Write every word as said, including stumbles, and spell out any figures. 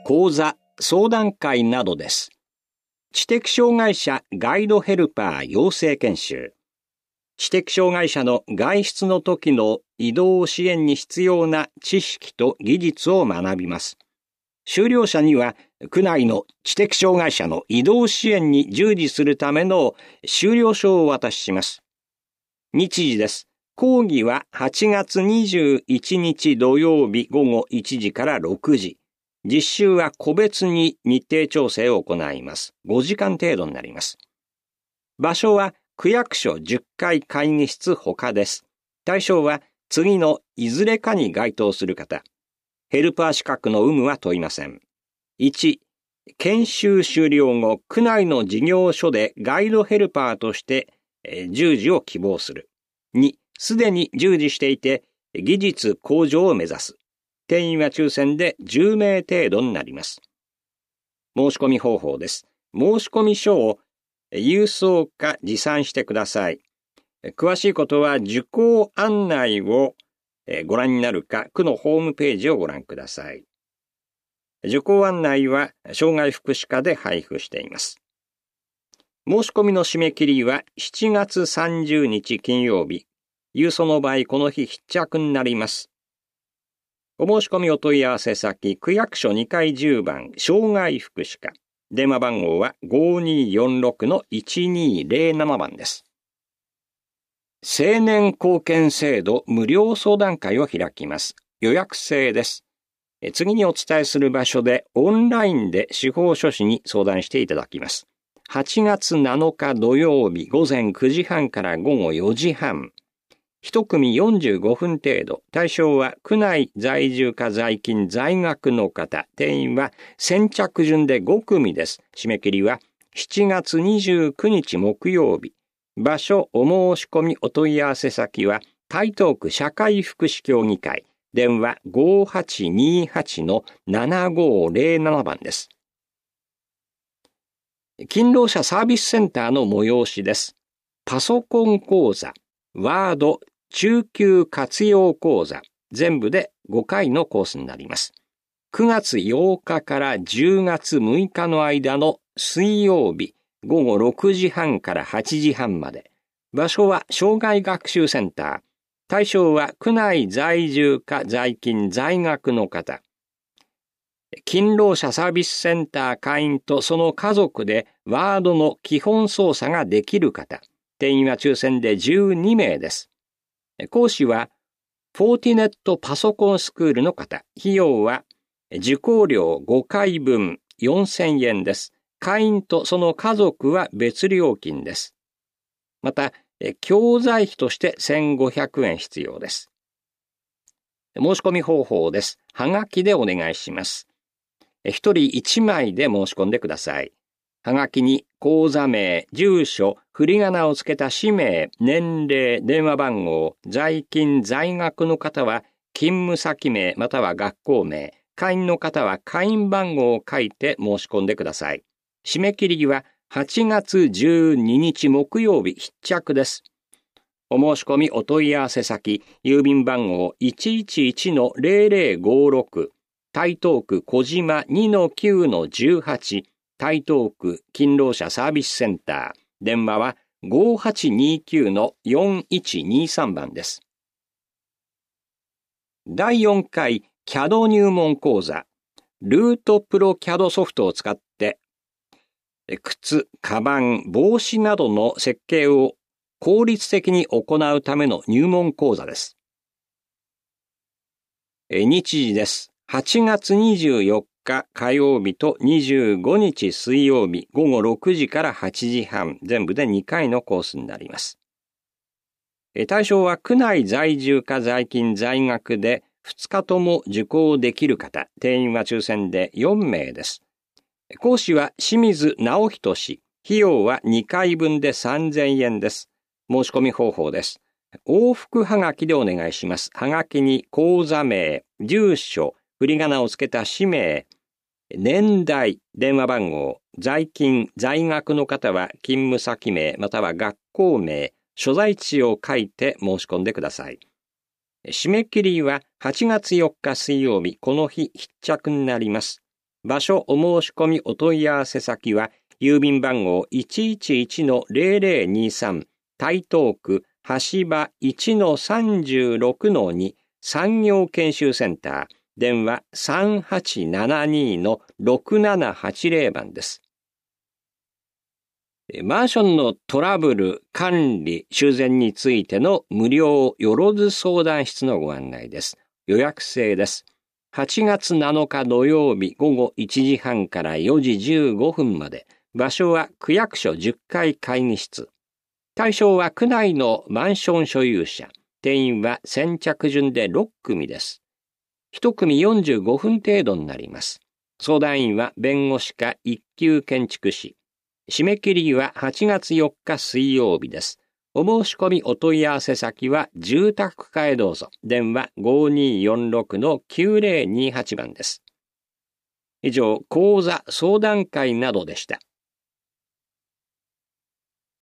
講座、相談会などです。知的障害者ガイドヘルパー養成研修。知的障害者の外出の時の移動支援に必要な知識と技術を学びます。修了者には、区内の知的障害者の移動支援に従事するための修了証をお渡しします。日時です。講義ははちがつにじゅういちにち土曜日ごごいちじからろくじ。実習は個別に日程調整を行います。ごじかん程度になります。場所は区役所じゅっかい会議室他です。対象は次のいずれかに該当する方。ヘルパー資格の有無は問いません。いち、研修終了後、区内の事業所でガイドヘルパーとして従事を希望する。に、すでに従事していて技術向上を目指す。定員は抽選でじゅうめい程度になります。申し込み方法です。申し込み書を郵送か持参してください。詳しいことは受講案内をご覧になるか、区のホームページをご覧ください。受講案内は障害福祉課で配布しています。申し込みの締め切りはしちがつさんじゅうにち金曜日。郵送の場合、この日必着になります。お申し込みお問い合わせ先、区役所にかいじゅうばん、障害福祉課。電話番号は ごにーよんろくのいちにーぜろなな 番です。青年貢献制度無料相談会を開きます。予約制です。次にお伝えする場所でオンラインで司法書士に相談していただきます。はちがつなのか土曜日ごぜんくじはんからごごよじはん。一組よんじゅうごふん程度。対象は区内在住か在勤在学の方。定員は先着順でごくみです。締め切りはしちがつにじゅうくにち木曜日。場所、お申し込みお問い合わせ先は台東区社会福祉協議会。電話 ごーはちにーはちのななごーぜろなな 番です。勤労者サービスセンターの催しです。パソコン講座、ワード、中級活用講座、全部でごかいのコースになります。くがつようかからじゅうがつむいかの間の水曜日、ごごろくじはんからはちじはんまで。場所は障害学習センター。対象は区内在住か在勤在学の方。勤労者サービスセンター会員とその家族でワードの基本操作ができる方。定員は抽選でじゅうにめいです。講師はフォーティネットパソコンスクールの方。費用は受講料ごかいぶんよんせんえんです。会員とその家族は別料金です。また、教材費としてせんごひゃくえん必要です。申し込み方法です。はがきでお願いします。ひとりいちまいで申し込んでください。はがきに口座名、住所、振り仮名をつけた氏名、年齢、電話番号、在勤、在学の方は勤務先名または学校名、会員の方は会員番号を書いて申し込んでください。締め切りははちがつじゅうににち木曜日必着です。お申し込みお問い合わせ先、郵便番号 いちいちいちのぜろぜろごろく、台東区小島 にのきゅうのじゅうはち、台東区勤労者サービスセンター。電話は ごーはちにーきゅうのよんいちにーさん 番です。だいよんかい キャド 入門講座。ルートプロ キャド ソフトを使って靴、カバン、帽子などの設計を効率的に行うための入門講座です。日時です。はちがつにじゅうよっか火曜日とにじゅうごにち水曜日ごごろくじからはちじはん、全部でにかいのコースになります。対象は区内在住か在勤在学でふつかとも受講できる方。定員は抽選でよんめいです。講師は清水直人氏。費用はにかいぶんでさんぜんえんです。申し込み方法です。往復はがきでお願いします。はがきに口座名、住所、振り仮名をつけた氏名、年代、電話番号、在勤、在学の方は勤務先名または学校名、所在地を書いて申し込んでください。締め切りははちがつよっか水曜日、この日必着になります。 場所お申し込みお問い合わせ先は、郵便番号 いちいちいちのゼロゼロにさん 台東区橋場 いちのさんじゅうろくのに 産業研修センター、電話 さんはちななにのろくななはちゼロ 番です。マンションのトラブル、管理、修繕についての無料よろず相談室のご案内です。予約制です。はちがつなのか土曜日午後いちじはんからよじじゅうごふんまで。場所は区役所じゅっかい会議室。対象は区内のマンション所有者。定員は先着順でろっくみです。いち組よんじゅうごふん程度になります。相談員は弁護士か一級建築士。締め切りははちがつよっか水曜日です。お申し込みお問い合わせ先は住宅課へどうぞ。電話 ごにーよんろくのきゅうゼロにはち 番です。以上、講座相談会などでした。